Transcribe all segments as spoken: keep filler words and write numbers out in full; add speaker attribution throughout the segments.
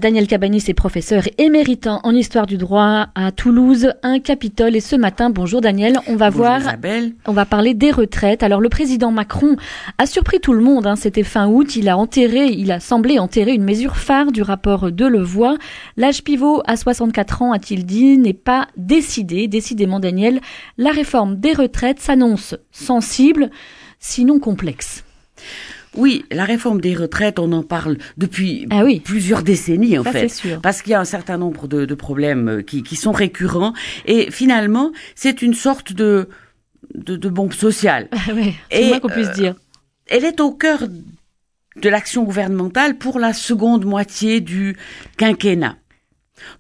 Speaker 1: Daniel Cabanis est professeur éméritant en histoire du droit à Toulouse, un Capitole. Et ce matin, bonjour Daniel, on va
Speaker 2: bonjour
Speaker 1: voir,
Speaker 2: Isabelle.
Speaker 1: On va parler des retraites. Alors le président Macron a surpris tout le monde, hein. C'était fin août, il a enterré, il a semblé enterrer une mesure phare du rapport Delevoye. L'âge pivot à soixante-quatre ans, a-t-il dit, n'est pas décidé. Décidément Daniel, la réforme des retraites s'annonce sensible, sinon complexe.
Speaker 2: Oui, la réforme des retraites, on en parle depuis
Speaker 1: ah oui.
Speaker 2: plusieurs décennies en
Speaker 1: Ça,
Speaker 2: fait,
Speaker 1: c'est sûr.
Speaker 2: Parce qu'il y a un certain nombre de, de problèmes qui, qui sont récurrents et finalement c'est une sorte de de, de bombe sociale.
Speaker 1: Ah oui, c'est le moins qu'on puisse dire.
Speaker 2: Euh, elle est au cœur de l'action gouvernementale pour la seconde moitié du quinquennat. Pourquoi ?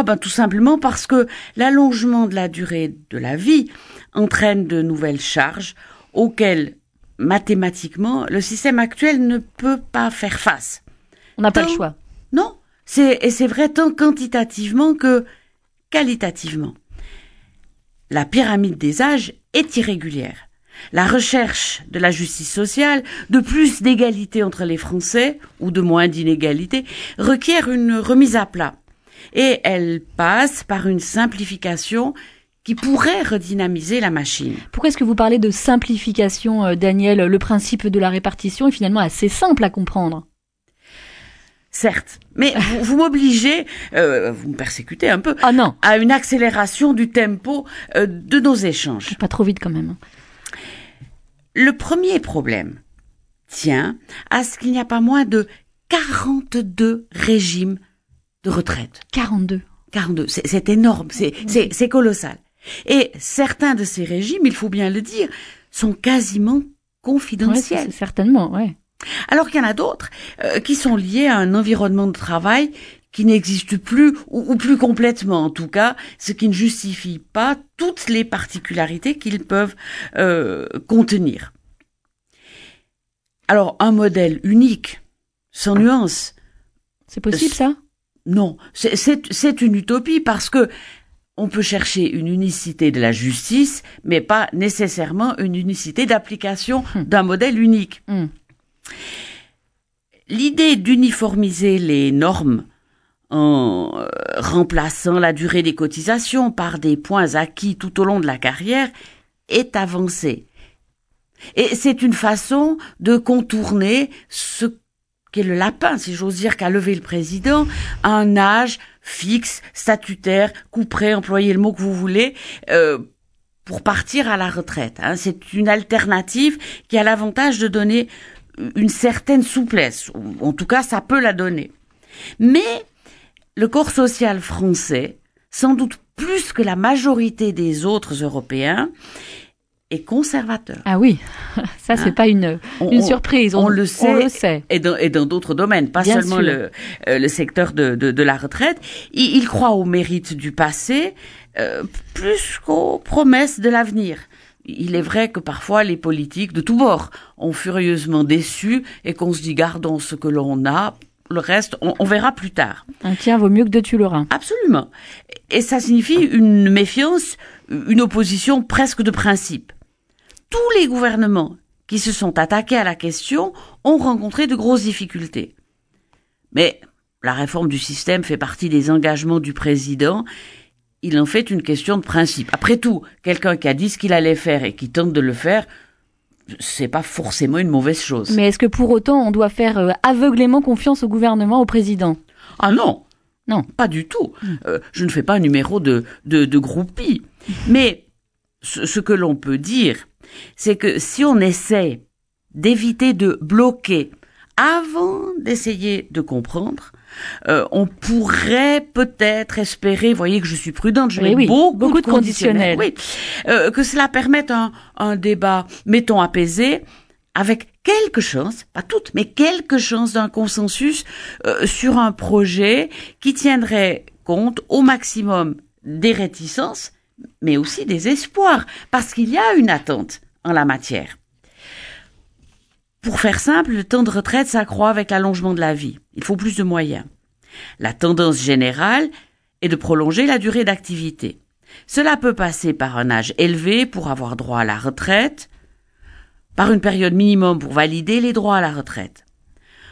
Speaker 2: Ben tout simplement parce que l'allongement de la durée de la vie entraîne de nouvelles charges auxquelles mathématiquement, le système actuel ne peut pas faire face.
Speaker 1: On n'a pas
Speaker 2: tant,
Speaker 1: le choix.
Speaker 2: Non, c'est, et c'est vrai tant quantitativement que qualitativement. La pyramide des âges est irrégulière. La recherche de la justice sociale, de plus d'égalité entre les Français, ou de moins d'inégalité, requiert une remise à plat. Et elle passe par une simplification qui pourrait redynamiser la machine.
Speaker 1: Pourquoi est-ce que vous parlez de simplification, euh, Daniel ? Le principe de la répartition est finalement assez simple à comprendre.
Speaker 2: Certes, mais vous, vous m'obligez, euh, vous me persécutez un peu,
Speaker 1: ah non.
Speaker 2: à une accélération du tempo euh, de nos échanges.
Speaker 1: Pas trop vite quand même.
Speaker 2: Le premier problème tient à ce qu'il n'y a pas moins de quarante-deux régimes de retraite.
Speaker 1: quarante-deux.
Speaker 2: quarante-deux, c'est, c'est énorme, c'est, c'est, c'est colossal. Et certains de ces régimes, il faut bien le dire, sont quasiment confidentiels.
Speaker 1: Ouais, c'est certainement, ouais.
Speaker 2: Alors qu'il y en a d'autres euh, qui sont liés à un environnement de travail qui n'existe plus, ou, ou plus complètement en tout cas, ce qui ne justifie pas toutes les particularités qu'ils peuvent euh, contenir. Alors, un modèle unique, sans nuance.
Speaker 1: C'est possible, ça ?
Speaker 2: Non, c'est, c'est, c'est une utopie parce que on peut chercher une unicité de la justice, mais pas nécessairement une unicité d'application mmh. d'un modèle unique.
Speaker 1: Mmh.
Speaker 2: L'idée d'uniformiser les normes en euh, remplaçant la durée des cotisations par des points acquis tout au long de la carrière est avancée. Et c'est une façon de contourner ce qu'est le lapin, si j'ose dire, qu'a levé le président, à un âge fixe, statutaire, couperet, employez le mot que vous voulez, euh, pour partir à la retraite. Hein. C'est une alternative qui a l'avantage de donner une certaine souplesse. En tout cas, ça peut la donner. Mais le corps social français, sans doute plus que la majorité des autres Européens, est conservateur.
Speaker 1: Ah oui, ça c'est hein? pas une, une on, surprise, on,
Speaker 2: on, le sait,
Speaker 1: on le sait.
Speaker 2: Et dans, et dans d'autres domaines, pas
Speaker 1: Bien
Speaker 2: seulement
Speaker 1: sûr.
Speaker 2: le, euh, le secteur de, de, de la retraite. Il, il croit au mérite du passé euh, plus qu'aux promesses de l'avenir. Il est vrai que parfois les politiques de tous bords ont furieusement déçu et qu'on se dit gardons ce que l'on a, le reste on, on verra plus tard.
Speaker 1: Un tien vaut mieux que deux tu l'auras.
Speaker 2: Absolument. Et ça signifie une méfiance, une opposition presque de principe. Tous les gouvernements qui se sont attaqués à la question ont rencontré de grosses difficultés. Mais la réforme du système fait partie des engagements du président. Il en fait une question de principe. Après tout, quelqu'un qui a dit ce qu'il allait faire et qui tente de le faire, c'est pas forcément une mauvaise chose.
Speaker 1: Mais est-ce que pour autant on doit faire euh, aveuglément confiance au gouvernement, au président ?
Speaker 2: Ah non,
Speaker 1: non,
Speaker 2: pas du tout. Mmh. Euh, je ne fais pas un numéro de de, de groupie. Mais ce, ce que l'on peut dire, c'est que si on essaie d'éviter de bloquer avant d'essayer de comprendre, euh, on pourrait peut-être espérer, vous voyez que je suis prudente, je
Speaker 1: oui,
Speaker 2: mets
Speaker 1: oui,
Speaker 2: beaucoup,
Speaker 1: beaucoup
Speaker 2: de
Speaker 1: de conditionnels,
Speaker 2: conditionnels oui, euh, que cela permette un, un débat, mettons, apaisé, avec quelques chances, pas toutes, mais quelques chances d'un consensus euh, sur un projet qui tiendrait compte au maximum des réticences, mais aussi des espoirs, parce qu'il y a une attente en la matière. Pour faire simple, le temps de retraite s'accroît avec l'allongement de la vie. Il faut plus de moyens. La tendance générale est de prolonger la durée d'activité. Cela peut passer par un âge élevé pour avoir droit à la retraite, par une période minimum pour valider les droits à la retraite.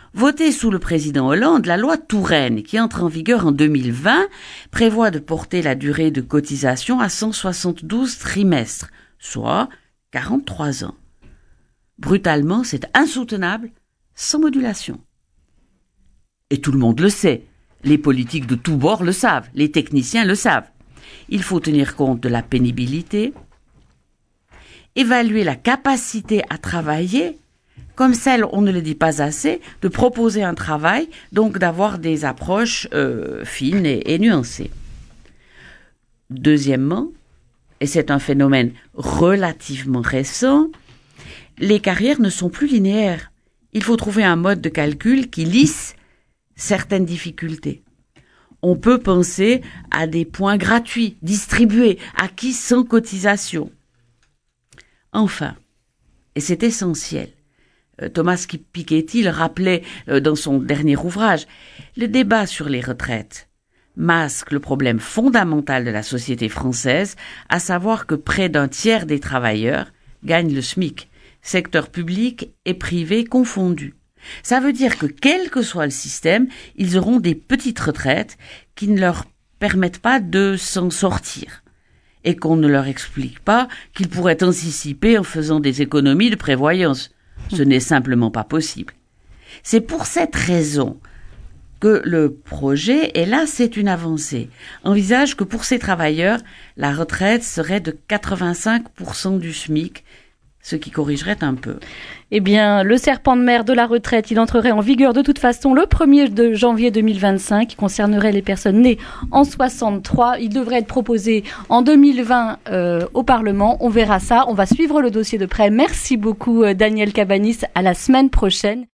Speaker 2: Votée sous le président Hollande, la loi Touraine, qui entre en vigueur en deux mille vingt, prévoit de porter la durée de cotisation à cent soixante-douze trimestres, soit quarante-trois ans. Brutalement, c'est insoutenable, sans modulation. Et tout le monde le sait. Les politiques de tous bords le savent, les techniciens le savent. Il faut tenir compte de la pénibilité, évaluer la capacité à travailler, comme celle, on ne le dit pas assez, de proposer un travail, donc d'avoir des approches euh, fines et, et nuancées. Deuxièmement, et c'est un phénomène relativement récent, les carrières ne sont plus linéaires. Il faut trouver un mode de calcul qui lisse certaines difficultés. On peut penser à des points gratuits, distribués, acquis sans cotisation. Enfin, et c'est essentiel, Thomas Piketty le rappelait dans son dernier ouvrage, le débat sur les retraites masque le problème fondamental de la société française, à savoir que près d'un tiers des travailleurs gagnent le SMIC, secteur public et privé confondus. Ça veut dire que quel que soit le système, ils auront des petites retraites qui ne leur permettent pas de s'en sortir et qu'on ne leur explique pas qu'ils pourraient anticiper en faisant des économies de prévoyance. Ce n'est simplement pas possible. C'est pour cette raison que le projet, et là c'est une avancée, envisage que pour ces travailleurs, la retraite serait de quatre-vingt-cinq pour cent du SMIC, ce qui corrigerait un peu.
Speaker 1: Eh bien, le serpent de mer de la retraite, il entrerait en vigueur de toute façon le premier de janvier deux mille vingt-cinq, qui concernerait les personnes nées en soixante-trois. Il devrait être proposé en deux mille vingt euh, au Parlement. On verra ça. On va suivre le dossier de près. Merci beaucoup, Daniel Cabanis. À la semaine prochaine.